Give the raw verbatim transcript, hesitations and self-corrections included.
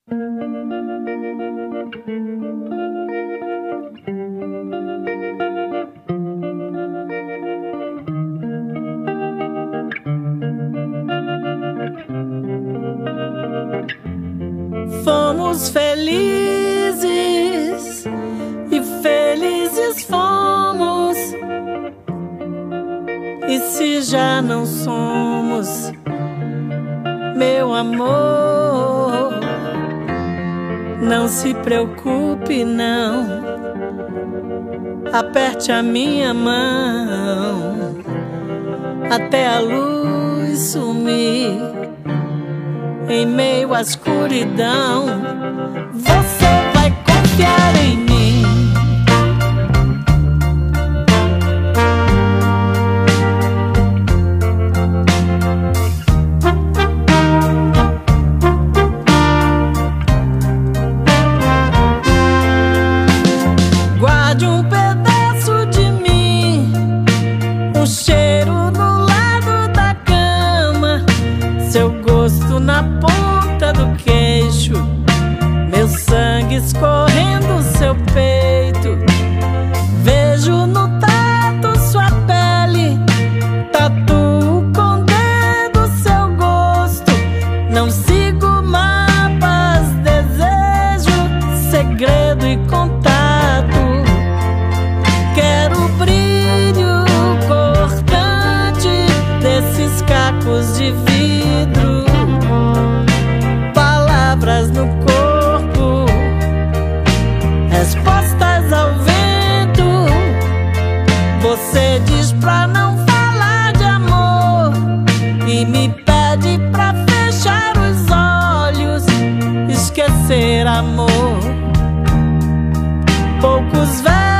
Fomos felizes e felizes fomos. E se já não somos, meu amor, não se preocupe não, aperte a minha mão até a luz sumir em meio à escuridão. Você vai confiar em mim. Guarde um pedaço de mim, um cheiro no lado da cama, seu gosto na ponta do queixo, meu sangue escorrendo seu peito. Vejo no tato sua pele, tatuo com dedo seu gosto. Não sigo mapas, desejo segredo e contato. Quero o brilho cortante desses cacos de vidro, palavras no corpo, respostas ao vento. Você diz pra não falar de amor e me pede pra fechar os olhos, esquecer amor. Poucos versos